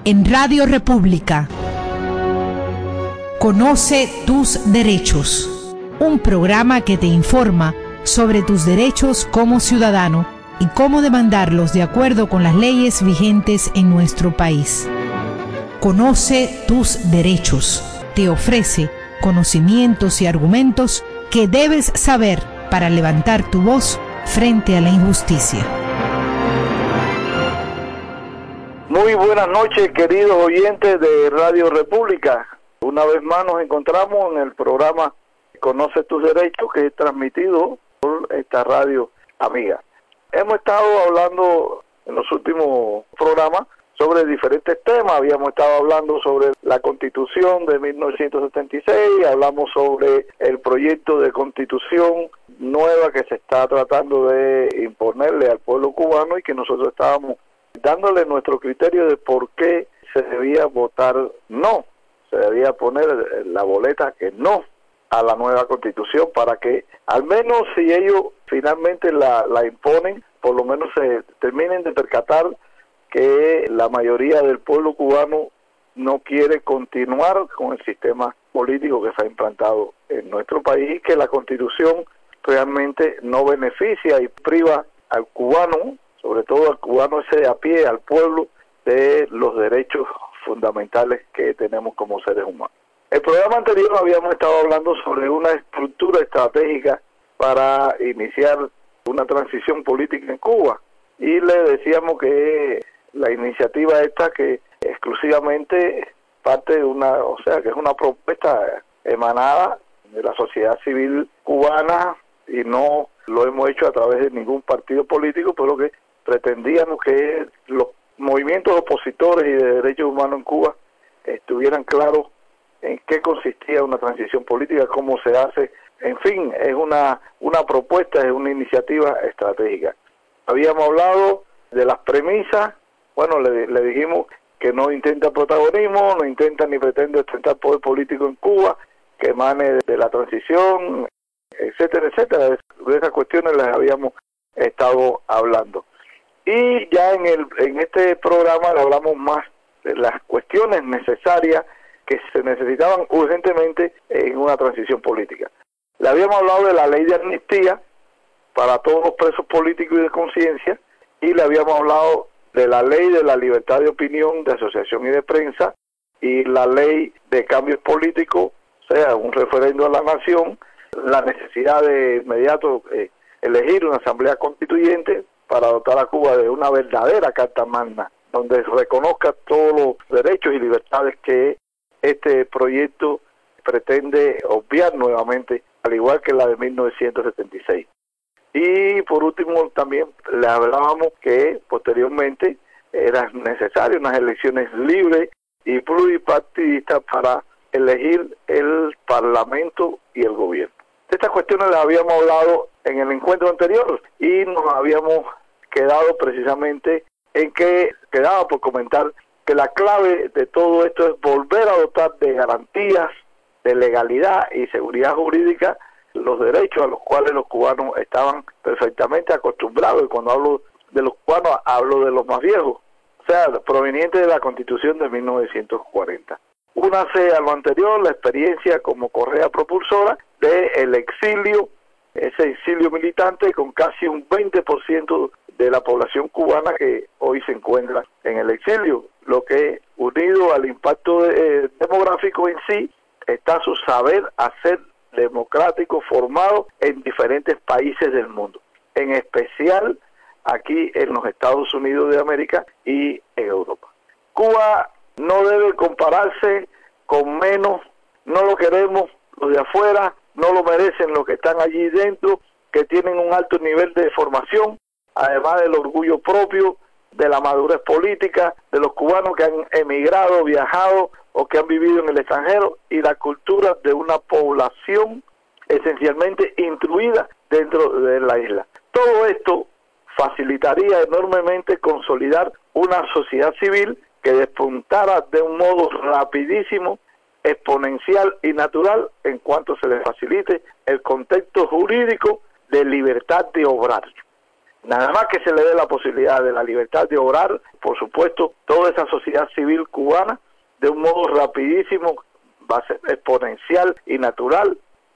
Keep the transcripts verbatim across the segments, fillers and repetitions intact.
en Radio República. Conoce tus derechos, un programa que te informa sobre tus derechos como ciudadano y cómo demandarlos de acuerdo con las leyes vigentes en nuestro país. Conoce tus derechos. Te ofrece conocimientos y argumentos que debes saber para levantar tu voz frente a la injusticia. Muy buenas noches, queridos oyentes de Radio República. Una vez más nos encontramos en el programa Conoce tus derechos, que es transmitido por esta radio amiga. Hemos estado hablando en los últimos programas sobre diferentes temas. Habíamos estado hablando sobre la Constitución de mil novecientos setenta y seis, hablamos sobre el proyecto de Constitución nueva que se está tratando de imponerle al pueblo cubano y que nosotros estábamos dándole nuestro criterio de por qué se debía votar no, se debía poner la boleta que no a la nueva Constitución, para que al menos si ellos finalmente la, la imponen, por lo menos se terminen de percatar que la mayoría del pueblo cubano no quiere continuar con el sistema político que se ha implantado en nuestro país, que la Constitución realmente no beneficia y priva al cubano, sobre todo al cubano ese de a pie, al pueblo, de los derechos fundamentales que tenemos como seres humanos. El programa anterior habíamos estado hablando sobre una estructura estratégica para iniciar una transición política en Cuba, y le decíamos que la iniciativa esta, que exclusivamente parte de una, o sea, que es una propuesta emanada de la sociedad civil cubana, y no lo hemos hecho a través de ningún partido político, pero que pretendíamos que los movimientos opositores y de derechos humanos en Cuba estuvieran claros en qué consistía una transición política, cómo se hace. En fin, es una, una propuesta, es una iniciativa estratégica. Habíamos hablado de las premisas. Bueno, le, le dijimos que no intenta protagonismo, no intenta ni pretende ostentar poder político en Cuba, que emane de la transición, etcétera, etcétera. De esas cuestiones les habíamos estado hablando. Y ya en el en este programa le hablamos más de las cuestiones necesarias que se necesitaban urgentemente en una transición política. Le habíamos hablado de la ley de amnistía para todos los presos políticos y de conciencia, y le habíamos hablado de la ley de la libertad de opinión, de asociación y de prensa, y la ley de cambios políticos, o sea, un referendo a la nación, la necesidad de inmediato eh, elegir una asamblea constituyente para dotar a Cuba de una verdadera Carta Magna, donde reconozca todos los derechos y libertades que este proyecto pretende obviar nuevamente, al igual que la de mil novecientos setenta y seis. Y por último también le hablábamos que posteriormente eran necesarias unas elecciones libres y pluripartidistas para elegir el Parlamento y el gobierno. De estas cuestiones las habíamos hablado en el encuentro anterior y nos habíamos quedado precisamente en que quedaba por comentar que la clave de todo esto es volver a dotar de garantías, de legalidad y seguridad jurídica los derechos a los cuales los cubanos estaban perfectamente acostumbrados. Y cuando hablo de los cubanos, hablo de los más viejos, o sea, provenientes de la Constitución de mil novecientos cuarenta. Únase a lo anterior la experiencia como correa propulsora del exilio, ese exilio militante con casi un veinte por ciento de la población cubana que hoy se encuentra en el exilio, lo que, unido al impacto eh, demográfico en sí, está su saber hacer democrático formado en diferentes países del mundo, en especial aquí en los Estados Unidos de América y en Europa. Cuba no debe compararse con menos, no lo queremos los de afuera, no lo merecen los que están allí dentro, que tienen un alto nivel de formación, además del orgullo propio, de la madurez política, de los cubanos que han emigrado, viajado o que han vivido en el extranjero, y la cultura de una población esencialmente instruida dentro de la isla. Todo esto facilitaría enormemente consolidar una sociedad civil que despuntara de un modo rapidísimo, exponencial y natural en cuanto se le facilite el contexto jurídico de libertad de obrar. Nada más que se le dé la posibilidad de la libertad de obrar, por supuesto, toda esa sociedad civil cubana, de un modo rapidísimo, va a ser exponencial y natural,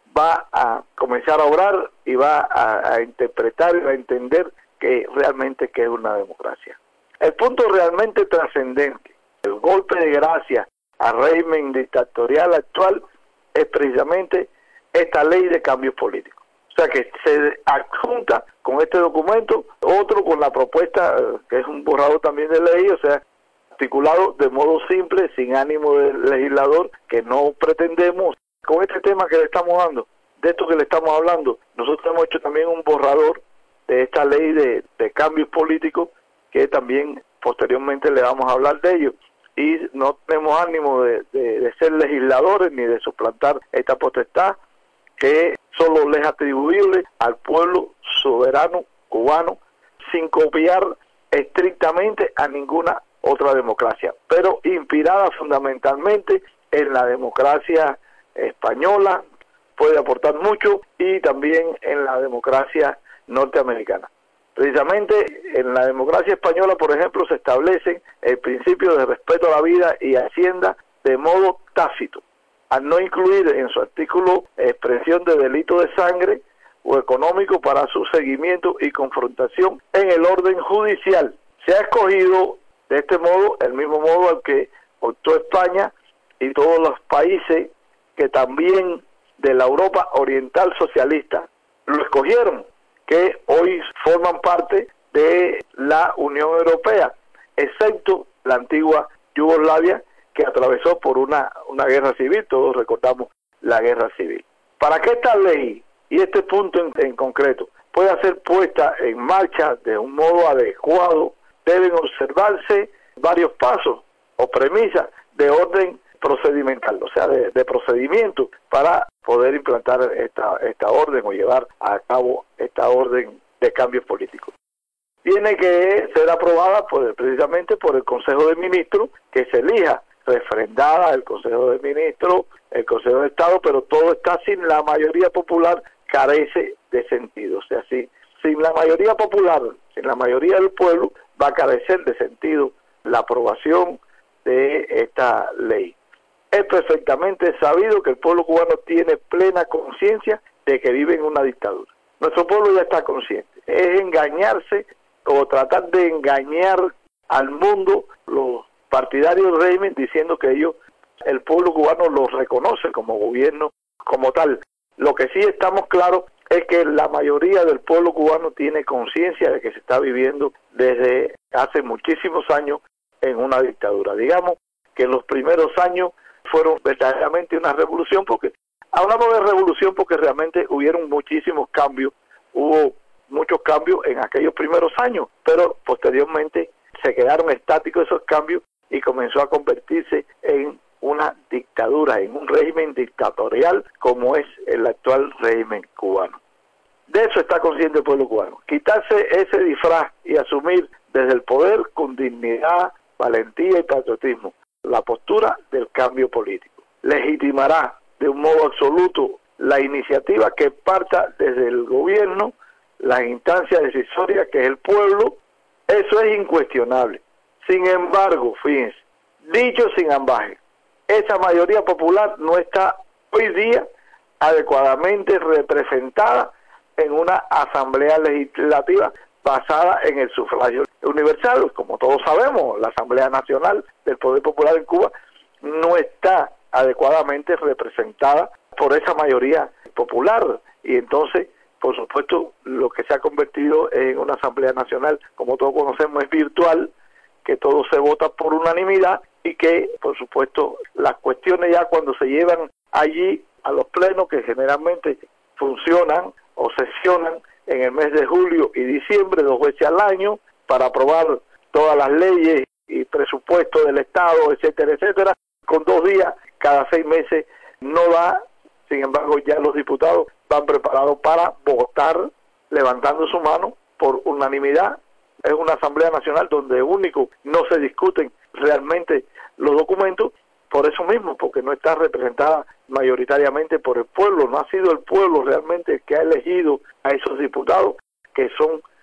va a comenzar a obrar y va a, a interpretar y a entender que realmente que es una democracia. El punto realmente trascendente, el golpe de gracia al régimen dictatorial actual, es precisamente esta ley de cambios políticos. O sea que se adjunta con este documento otro con la propuesta, que es un borrador también de ley, o sea, articulado de modo simple, sin ánimo de legislador, que no pretendemos. Con este tema que le estamos dando, de esto que le estamos hablando, nosotros hemos hecho también un borrador de esta ley de, de cambios políticos, que también posteriormente le vamos a hablar de ello. Y no tenemos ánimo de, de, de ser legisladores ni de suplantar esta potestad que solo les es atribuible al pueblo soberano cubano, sin copiar estrictamente a ninguna otra democracia, pero inspirada fundamentalmente en la democracia española, puede aportar mucho, y también en la democracia norteamericana. Precisamente en la democracia española, por ejemplo, se establece el principio de respeto a la vida y hacienda de modo tácito, al no incluir en su artículo expresión de delito de sangre o económico para su seguimiento y confrontación en el orden judicial. Se ha escogido de este modo, el mismo modo al que optó España y todos los países que también de la Europa oriental socialista lo escogieron, que hoy forman parte de la Unión Europea, excepto la antigua Yugoslavia, que atravesó por una, una guerra civil. Todos recordamos la guerra civil. Para que esta ley y este punto en, en concreto pueda ser puesta en marcha de un modo adecuado, deben observarse varios pasos o premisas de orden procedimental, o sea, de, de procedimiento para poder implantar esta, esta orden o llevar a cabo esta orden de cambios políticos. Tiene que ser aprobada por, precisamente por el Consejo de Ministros, que se elija, refrendada el Consejo de Ministros, el Consejo de Estado, pero todo está sin la mayoría popular, carece de sentido. O sea, si, sin la mayoría popular, sin la mayoría del pueblo, va a carecer de sentido la aprobación de esta ley. Es perfectamente sabido que el pueblo cubano tiene plena conciencia de que vive en una dictadura. Nuestro pueblo ya está consciente. Es engañarse o tratar de engañar al mundo los partidarios del régimen diciendo que ellos, el pueblo cubano los reconoce como gobierno, como tal. Lo que sí estamos claros es que la mayoría del pueblo cubano tiene conciencia de que se está viviendo desde hace muchísimos años en una dictadura. Digamos que en los primeros años fueron verdaderamente una revolución, porque hablamos de revolución porque realmente hubieron muchísimos cambios, hubo muchos cambios en aquellos primeros años, pero posteriormente se quedaron estáticos esos cambios y comenzó a convertirse en una dictadura, en un régimen dictatorial como es el actual régimen cubano. De eso está consciente el pueblo cubano. Quitarse ese disfraz y asumir desde el poder con dignidad, valentía y patriotismo la postura del cambio político. Legitimará de un modo absoluto la iniciativa que parta desde el gobierno, la instancia decisoria que es el pueblo. Eso es incuestionable. Sin embargo, fíjense, dicho sin ambaje, esa mayoría popular no está hoy día adecuadamente representada en una asamblea legislativa basada en el sufragio universal. Como todos sabemos, la Asamblea Nacional del Poder Popular en Cuba no está adecuadamente representada por esa mayoría popular, y entonces, por supuesto, lo que se ha convertido en una Asamblea Nacional, como todos conocemos, es virtual, que todo se vota por unanimidad y que, por supuesto, las cuestiones ya cuando se llevan allí a los plenos, que generalmente funcionan o sesionan en el mes de julio y diciembre, dos veces al año, para aprobar todas las leyes y presupuestos del Estado, etcétera, etcétera, con dos días cada seis meses no da. Sin embargo, ya los diputados van preparados para votar levantando su mano por unanimidad. Es una Asamblea Nacional donde único no se discuten realmente los documentos, por eso mismo, porque no está representada mayoritariamente por el pueblo. No ha sido el pueblo realmente el que ha elegido a esos diputados, que son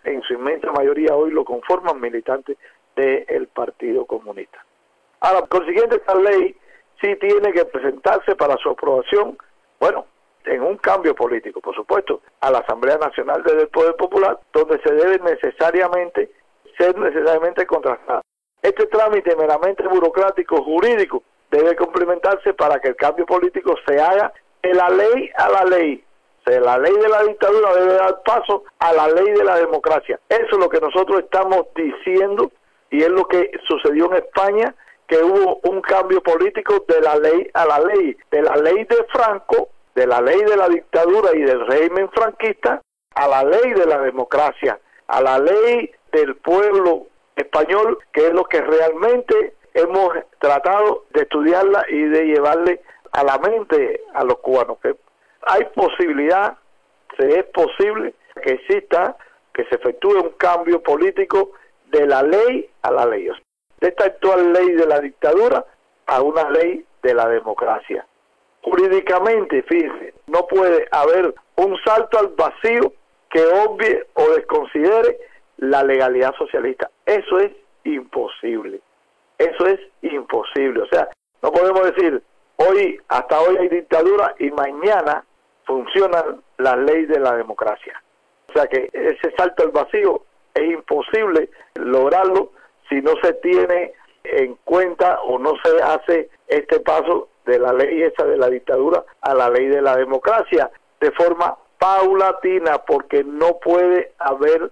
en su inmensa mayoría hoy lo conforman militantes del Partido Comunista. Ahora, por consiguiente, esta ley sí tiene que presentarse para su aprobación, bueno, en un cambio político, por supuesto, a la Asamblea Nacional del Poder Popular, donde se debe necesariamente ser necesariamente contrastada. Este trámite meramente burocrático, jurídico, debe complementarse para que el cambio político se haga de la ley a la ley. O sea, la ley de la dictadura debe dar paso a la ley de la democracia. Eso es lo que nosotros estamos diciendo y es lo que sucedió en España, que hubo un cambio político de la ley a la ley, de la ley de Franco, de la ley de la dictadura y del régimen franquista, a la ley de la democracia, a la ley del pueblo español, que es lo que realmente hemos tratado de estudiarla y de llevarle a la mente a los cubanos, que hay posibilidad, se es posible que exista, que se efectúe un cambio político de la ley a la ley, de esta actual ley de la dictadura a una ley de la democracia. Jurídicamente, fíjense, no puede haber un salto al vacío que obvie o desconsidere la legalidad socialista. Eso es imposible. Eso es imposible. O sea, no podemos decir, hoy, hasta hoy hay dictadura y mañana funcionan las leyes de la democracia. O sea que ese salto al vacío es imposible lograrlo si no se tiene en cuenta o no se hace este paso de la ley esa de la dictadura a la ley de la democracia de forma paulatina, porque no puede haber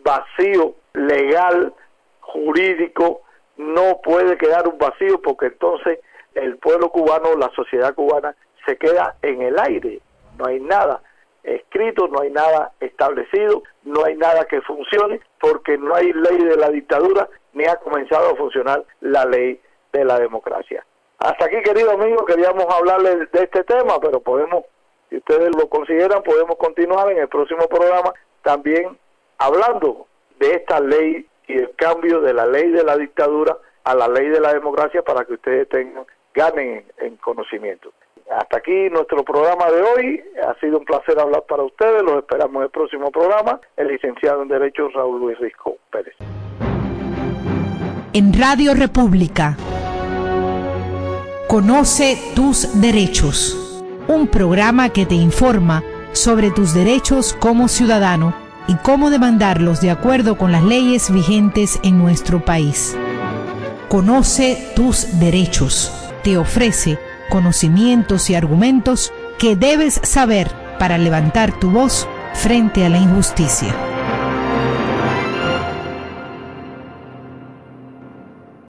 vacío legal, jurídico, no puede quedar un vacío, porque entonces el pueblo cubano, la sociedad cubana, se queda en el aire. No hay nada escrito, no hay nada establecido, no hay nada que funcione, porque no hay ley de la dictadura, ni ha comenzado a funcionar la ley de la democracia. Hasta aquí, queridos amigos, queríamos hablarles de este tema, pero podemos, si ustedes lo consideran, podemos continuar en el próximo programa también hablando de esta ley y el cambio de la ley de la dictadura a la ley de la democracia para que ustedes tengan, ganen en, en conocimiento. Hasta aquí nuestro programa de hoy. Ha sido un placer hablar para ustedes. Los esperamos en el próximo programa. El licenciado en Derecho Raúl Luis Risco Pérez. En Radio República, Conoce tus derechos. Un programa que te informa sobre tus derechos como ciudadano y cómo demandarlos de acuerdo con las leyes vigentes en nuestro país. Conoce tus derechos. Te ofrece conocimientos y argumentos que debes saber para levantar tu voz frente a la injusticia.